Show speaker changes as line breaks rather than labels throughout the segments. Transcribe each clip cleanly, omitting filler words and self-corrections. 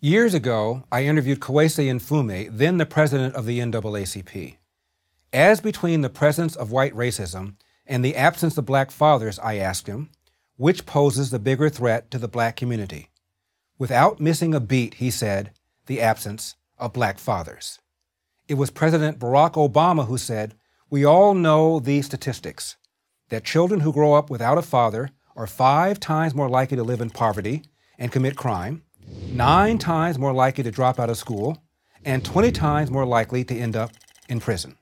Years ago, I interviewed Kweisi Mfume, then the president of the NAACP. As between the presence of white racism and the absence of black fathers, I asked him, which poses the bigger threat to the black community? Without missing a beat, he said, the absence of black fathers. It was President Barack Obama who said, we all know these statistics, that children who grow up without a father are 5 times more likely to live in poverty and commit crime, 9 times more likely to drop out of school, and 20 times more likely to end up in prison.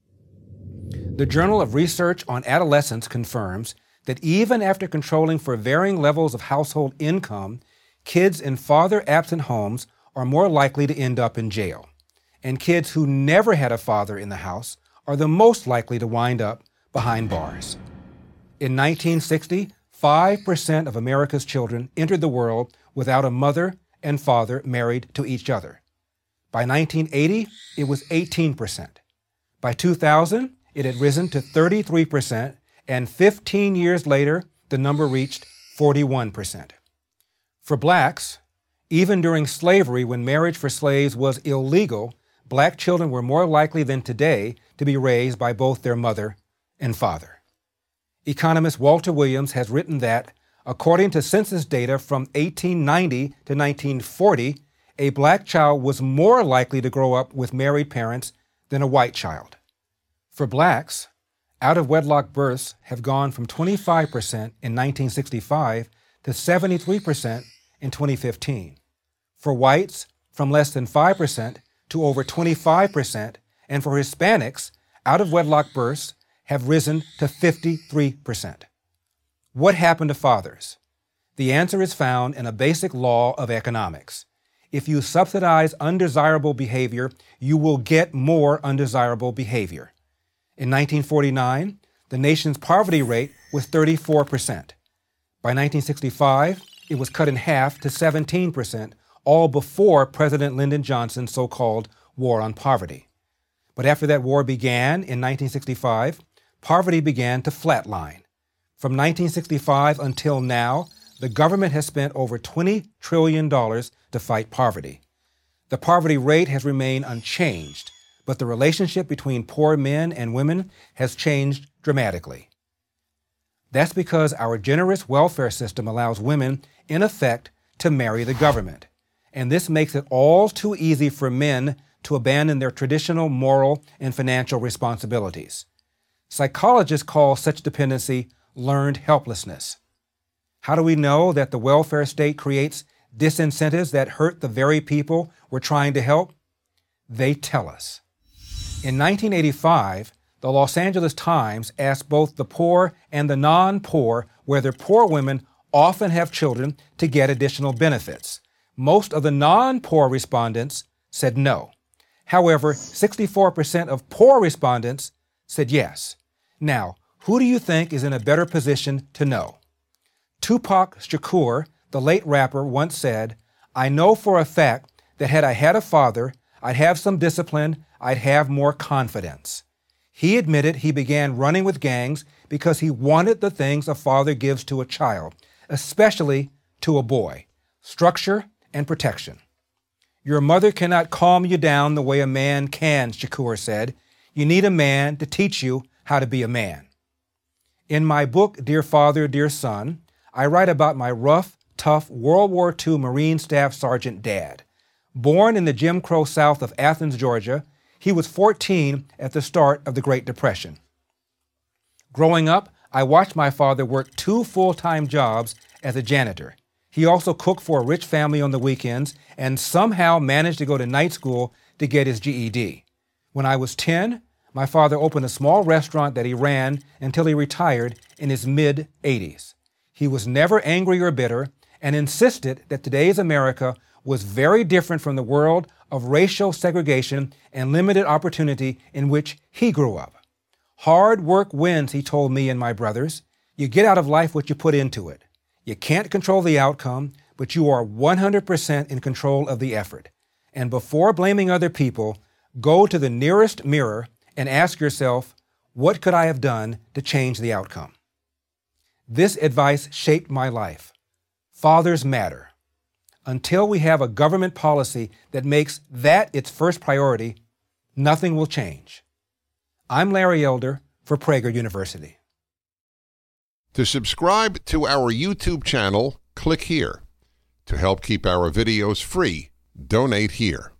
The Journal of Research on Adolescence confirms that even after controlling for varying levels of household income, kids in father-absent homes are more likely to end up in jail, and kids who never had a father in the house are the most likely to wind up behind bars. In 1960, 5% of America's children entered the world without a mother and father married to each other. By 1980, it was 18%. By 2000, it had risen to 33%, and 15 years later, the number reached 41%. For blacks, even during slavery, when marriage for slaves was illegal, black children were more likely than today to be raised by both their mother and father. Economist Walter Williams has written that, according to census data from 1890 to 1940, a black child was more likely to grow up with married parents than a white child. For blacks, out-of-wedlock births have gone from 25% in 1965 to 73% in 2015. For whites, from less than 5% to over 25%, and for Hispanics, out-of-wedlock births have risen to 53%. What happened to fathers? The answer is found in a basic law of economics. If you subsidize undesirable behavior, you will get more undesirable behavior. In 1949, the nation's poverty rate was 34%. By 1965, it was cut in half to 17%, all before President Lyndon Johnson's so-called war on poverty. But after that war began in 1965, poverty began to flatline. From 1965 until now, the government has spent over $20 trillion to fight poverty. The poverty rate has remained unchanged, but the relationship between poor men and women has changed dramatically. That's because our generous welfare system allows women, in effect, to marry the government. And this makes it all too easy for men to abandon their traditional moral and financial responsibilities. Psychologists call such dependency learned helplessness. How do we know that the welfare state creates disincentives that hurt the very people we're trying to help? They tell us. In 1985, the Los Angeles Times asked both the poor and the non-poor whether poor women often have children to get additional benefits. Most of the non-poor respondents said no. However, 64% of poor respondents said yes. Now, who do you think is in a better position to know? Tupac Shakur, the late rapper, once said, I know for a fact that had I had a father, I'd have some discipline, I'd have more confidence. He admitted he began running with gangs because he wanted the things a father gives to a child, especially to a boy: structure and protection. Your mother cannot calm you down the way a man can, Shakur said. You need a man to teach you how to be a man. In my book, Dear Father, Dear Son, I write about my rough, tough World War II Marine Staff Sergeant dad. Born in the Jim Crow South of Athens, Georgia, he was 14 at the start of the Great Depression. Growing up, I watched my father work 2 full-time jobs as a janitor. He also cooked for a rich family on the weekends and somehow managed to go to night school to get his GED. When I was 10, my father opened a small restaurant that he ran until he retired in his mid-80s. He was never angry or bitter and insisted that today's America was very different from the world of racial segregation and limited opportunity in which he grew up. Hard work wins, he told me and my brothers. You get out of life what you put into it. You can't control the outcome, but you are 100% in control of the effort. And before blaming other people, go to the nearest mirror and ask yourself, what could I have done to change the outcome? This advice shaped my life. Fathers matter. Until we have a government policy that makes that its first priority, nothing will change. I'm Larry Elder for Prager University.
To subscribe to our YouTube channel, click here. To help keep our videos free, donate here.